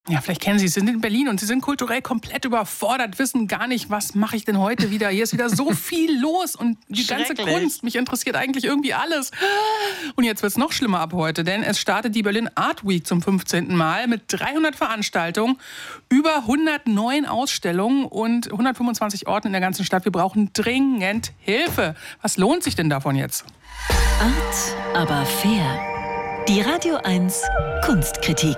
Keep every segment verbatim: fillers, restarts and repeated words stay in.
Ja, vielleicht kennen Sie es, Sie sind in Berlin und Sie sind kulturell komplett überfordert, wissen gar nicht, was mache ich denn heute wieder. Hier ist wieder so viel los und die ganze Kunst, mich interessiert eigentlich irgendwie alles. Und jetzt wird es noch schlimmer ab heute, denn es startet die Berlin Art Week zum fünfzehnten Mal mit dreihundert Veranstaltungen, über hundertneun Ausstellungen und hundertfünfundzwanzig Orten in der ganzen Stadt. Wir brauchen dringend Hilfe. Was lohnt sich denn davon jetzt? Art, aber fair. Die Radio eins Kunstkritik.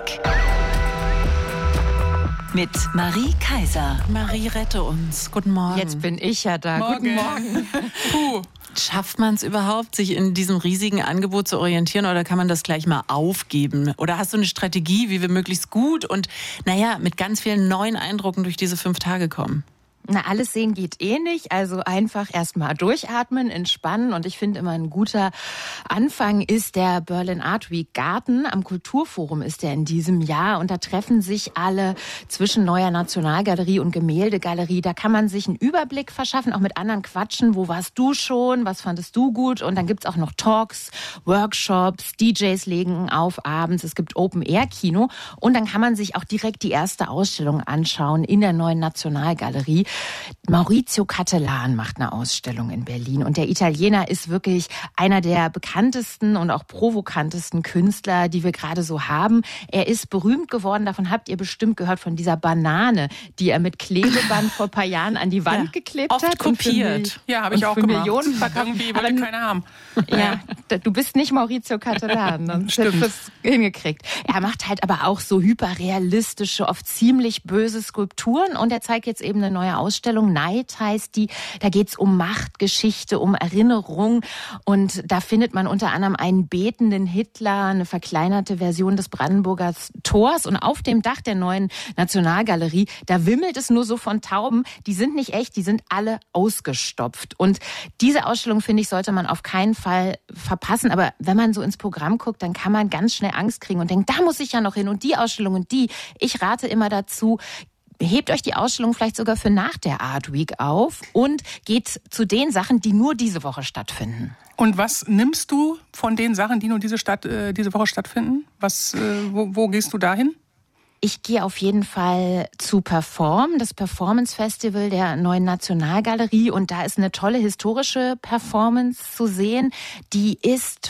Mit Marie Kaiser. Marie, rette uns. Guten Morgen. Jetzt bin ich ja da. Morgen. Guten Morgen. Puh. Schafft man es überhaupt, sich in diesem riesigen Angebot zu orientieren, oder kann man das gleich mal aufgeben? Oder hast du eine Strategie, wie wir möglichst gut und, naja, mit ganz vielen neuen Eindrücken durch diese fünf Tage kommen? Na, alles sehen geht eh nicht, also einfach erstmal durchatmen, entspannen, und ich finde immer ein guter Anfang ist der Berlin Art Week Garten. Am Kulturforum ist der in diesem Jahr, und da treffen sich alle zwischen Neuer Nationalgalerie und Gemäldegalerie. Da kann man sich einen Überblick verschaffen, auch mit anderen quatschen. Wo warst du schon? Was fandest du gut? Und dann gibt's auch noch Talks, Workshops, D Js legen auf abends, es gibt Open-Air-Kino, und dann kann man sich auch direkt die erste Ausstellung anschauen in der Neuen Nationalgalerie. Maurizio Cattelan macht eine Ausstellung in Berlin, und der Italiener ist wirklich einer der bekanntesten und auch provokantesten Künstler, die wir gerade so haben. Er ist berühmt geworden, davon habt ihr bestimmt gehört, von dieser Banane, die er mit Klebeband vor ein paar Jahren an die Wand ja, geklebt oft hat. Kopiert. Ja, habe ich auch gemacht. Millionen verkauft. Irgendwie wollte keiner haben. Ja, du bist nicht Maurizio Cattelan, sonst hättest du es hingekriegt. Er macht halt aber auch so hyperrealistische, oft ziemlich böse Skulpturen, und er zeigt jetzt eben eine neue Ausstellung. Neid heißt die. Da geht's um Macht, Geschichte, um Erinnerung, und da findet man unter anderem einen betenden Hitler, eine verkleinerte Version des Brandenburger Tors, und auf dem Dach der Neuen Nationalgalerie, da wimmelt es nur so von Tauben. Die sind nicht echt, die sind alle ausgestopft. Und diese Ausstellung, finde ich, sollte man auf keinen Fall verpassen. Aber wenn man so ins Programm guckt, dann kann man ganz schnell Angst kriegen und denkt, da muss ich ja noch hin, und die Ausstellung und die. Ich rate immer dazu, hebt euch die Ausstellung vielleicht sogar für nach der Art Week auf und geht zu den Sachen, die nur diese Woche stattfinden. Und was nimmst du von den Sachen, die nur diese, Stadt, äh, diese Woche stattfinden? Was, äh, wo, wo gehst du dahin? Ich gehe auf jeden Fall zu Perform, das Performance Festival der Neuen Nationalgalerie, und da ist eine tolle historische Performance zu sehen. Die ist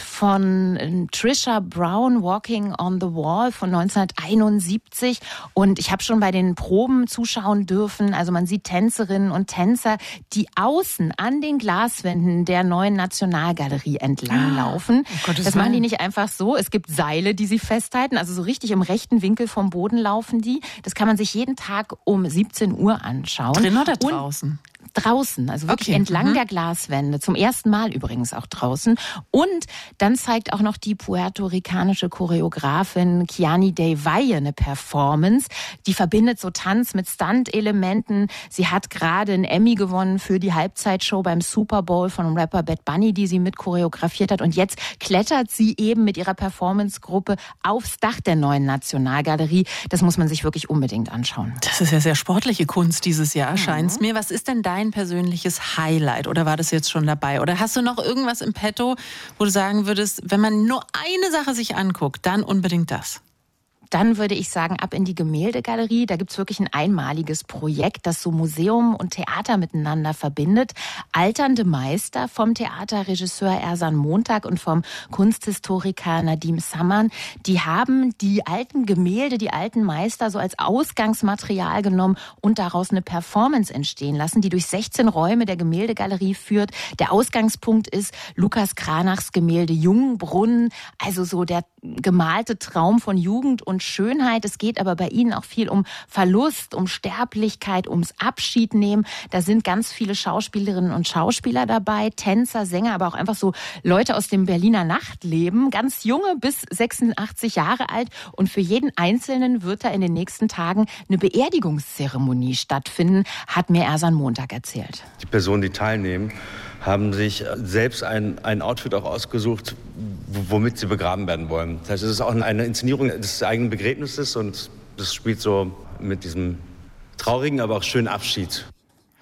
von Trisha Brown, Walking on the Wall von neunzehnhunderteinundsiebzig, und ich habe schon bei den Proben zuschauen dürfen. Also man sieht Tänzerinnen und Tänzer, die außen an den Glaswänden der Neuen Nationalgalerie entlanglaufen. Oh, das machen die nicht einfach so. Es gibt Seile, die sie festhalten, also so richtig im rechten Winkel vom Boden laufen die. Das kann man sich jeden Tag um siebzehn Uhr anschauen. Drin oder draußen? Und draußen, also wirklich okay. entlang mhm. der Glaswände. Zum ersten Mal übrigens auch draußen. Und dann zeigt auch noch die puerto-ricanische Choreografin Kiani Del Valle eine Performance. Die verbindet so Tanz mit Stunt-Elementen. Sie hat gerade einen Emmy gewonnen für die Halbzeitshow beim Super Bowl von Rapper Bad Bunny, die sie mit choreografiert hat. Und jetzt klettert sie eben mit ihrer Performance-Gruppe aufs Dach der Neuen Nationalgalerie. Das muss man sich wirklich unbedingt anschauen. Das ist ja sehr sportliche Kunst dieses Jahr, mhm. scheint's mir. Was ist denn dein persönliches Highlight, oder war das jetzt schon dabei? Oder hast du noch irgendwas im Petto, wo du sagen würdest, wenn man nur eine Sache sich anguckt, dann unbedingt das? Dann würde ich sagen, ab in die Gemäldegalerie. Da gibt's wirklich ein einmaliges Projekt, das so Museum und Theater miteinander verbindet. Alternde Meister vom Theaterregisseur Ersan Montag und vom Kunsthistoriker Nadim Samman. Die haben die alten Gemälde, die alten Meister so als Ausgangsmaterial genommen und daraus eine Performance entstehen lassen, die durch sechzehn Räume der Gemäldegalerie führt. Der Ausgangspunkt ist Lukas Cranachs Gemälde Jungbrunnen, also so der gemalte Traum von Jugend und Schönheit. Es geht aber bei ihnen auch viel um Verlust, um Sterblichkeit, ums Abschiednehmen. Da sind ganz viele Schauspielerinnen und Schauspieler dabei, Tänzer, Sänger, aber auch einfach so Leute aus dem Berliner Nachtleben, ganz junge bis sechsundachtzig Jahre alt. Und für jeden Einzelnen wird da in den nächsten Tagen eine Beerdigungszeremonie stattfinden, hat mir Ersan Montag erzählt. Die Personen, die teilnehmen, haben sich selbst ein, ein Outfit auch ausgesucht, womit sie begraben werden wollen. Das heißt, es ist auch eine Inszenierung des eigenen Begräbnisses, und das spielt so mit diesem traurigen, aber auch schönen Abschied.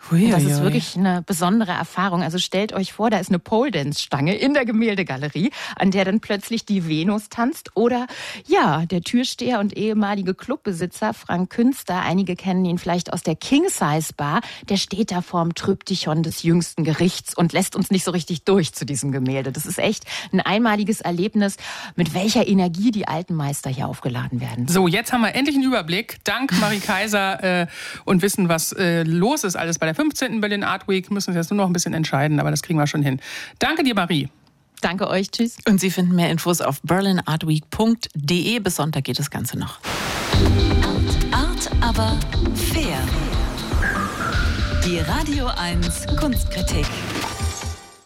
Und das ist wirklich eine besondere Erfahrung. Also stellt euch vor, da ist eine Pole-Dance-Stange in der Gemäldegalerie, an der dann plötzlich die Venus tanzt. Oder ja, der Türsteher und ehemalige Clubbesitzer Frank Künster, einige kennen ihn vielleicht aus der King-Size-Bar, der steht da vorm Tryptychon des jüngsten Gerichts und lässt uns nicht so richtig durch zu diesem Gemälde. Das ist echt ein einmaliges Erlebnis, mit welcher Energie die alten Meister hier aufgeladen werden. So, jetzt haben wir endlich einen Überblick, dank Marie Kaiser, äh, und wissen, was äh, los ist alles bei der fünfzehnten Berlin Art Week. Müssen uns jetzt nur noch ein bisschen entscheiden, aber das kriegen wir schon hin. Danke dir, Marie. Danke euch, tschüss. Und Sie finden mehr Infos auf berlin art week punkt de. Bis Sonntag geht das Ganze noch. Art, aber fair. Die Radio eins Kunstkritik.